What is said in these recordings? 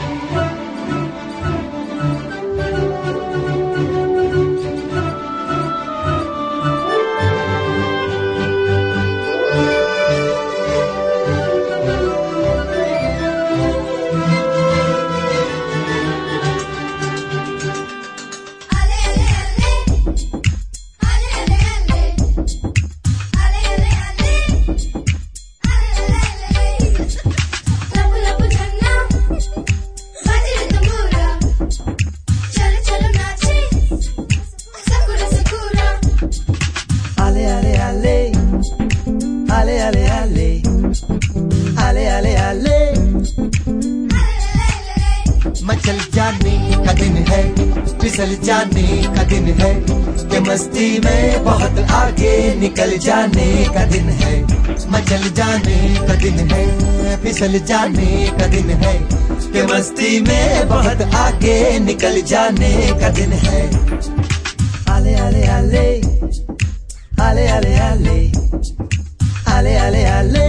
मचल जाने का दिन है, फिसल जाने का दिन है, कि मस्ती में बहुत आगे निकल जाने का दिन है। मचल जाने का दिन है, फिसल जाने का दिन है, कि मस्ती में बहुत आगे निकल जाने का दिन है। आले आले आले आले आले आले आले आले आले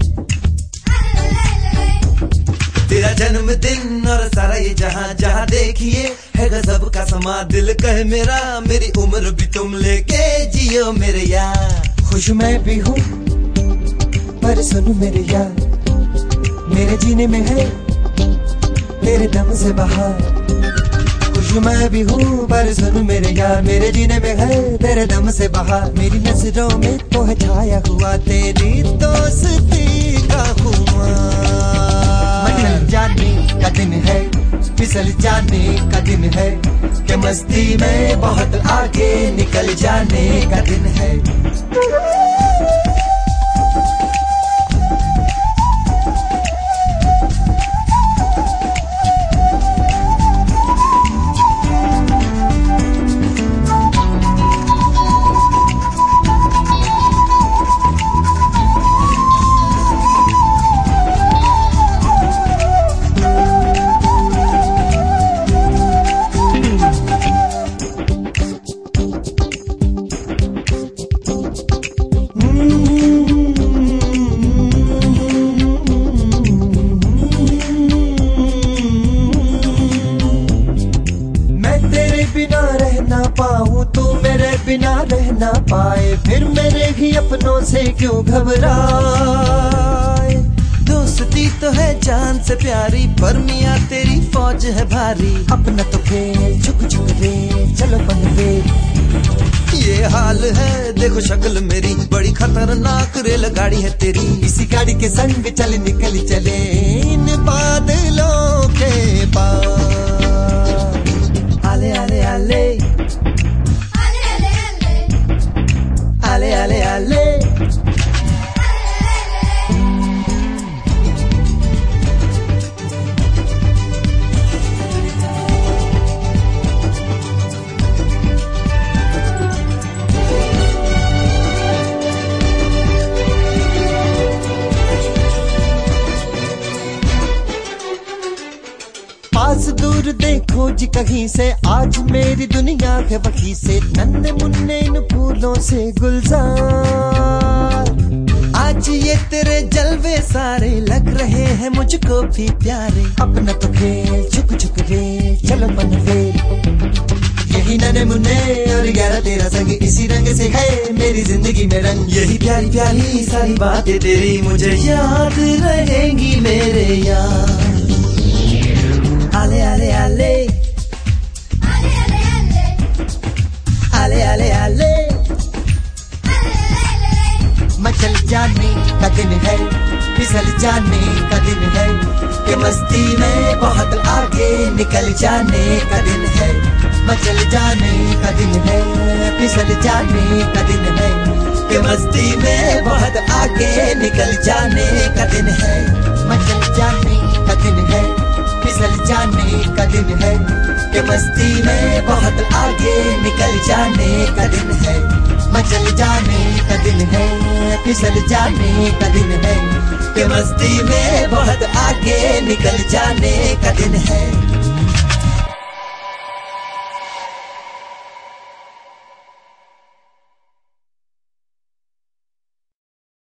तेरा जन्मदिन और सारा ये जहां जहां देखिए है गजब का समा। दिल कहे मेरा मेरी उम्र भी तुम लेके जियो मेरे यार। खुश मैं भी हूँ पर सुनो मेरे यार, मेरे जीने में है तेरे दम से बहार। खुश मैं भी हूँ पर सुनो मेरे यार, मेरे जीने में है तेरे दम से बहार। मेरी नजरों में तो है छाया हुआ तेरी दोस्ती का खुमार। मचल जाने का दिन है, फिसल जाने का दिन है, कि मस्ती में बहुत आगे निकल जाने का दिन है। बिना रह ना पाऊं तू मेरे बिना रह ना पाए, फिर मेरे ही अपनों से क्यों घबराए। दोस्ती तो है जान से प्यारी पर मियाँ तेरी फौज है भारी। अपना तो खेल झुक झुक रे चलो बन रे। ये हाल है देखो शक्ल मेरी, बड़ी खतरनाक रेलगाड़ी है तेरी। इसी गाड़ी के संग चल निकल चले इन बादलों के पार। आले आले आले आले आले आले पास दूर देखो जी कहीं से, आज मेरी दुनिया है वहीं से। नन्हे मुन्ने इन फूलों से गुलजार, आज ये तेरे जलवे सारे लग रहे हैं मुझको भी प्यारे। अपना तो खेल झुक झुक रे चलो बन रे। यही नन्हे मुन्ने और 11 तेरा संग, इसी रंग से है मेरी जिंदगी में रंग। यही प्यारी प्यारी सारी बातें तेरी मुझे याद रहेंगी मेरे यार। आले आले आले आले आले आले मचल जाने का दिन है, फिसल जाने का दिन है, कि मस्ती में बहुत आगे निकल जाने का दिन है। मचल जाने का दिन है, फिसल जाने का दिन है, कि मस्ती में बहुत आगे निकल जाने का दिन है। मचल जाने का दिन है, फिसल जाने का दिन है, कि मस्ती में बहुत आगे निकल जाने का दिन है। मचल जाने का दिन है, फिसल जाने का दिन है, कि मस्ती में बहुत आगे निकल जाने का दिन है।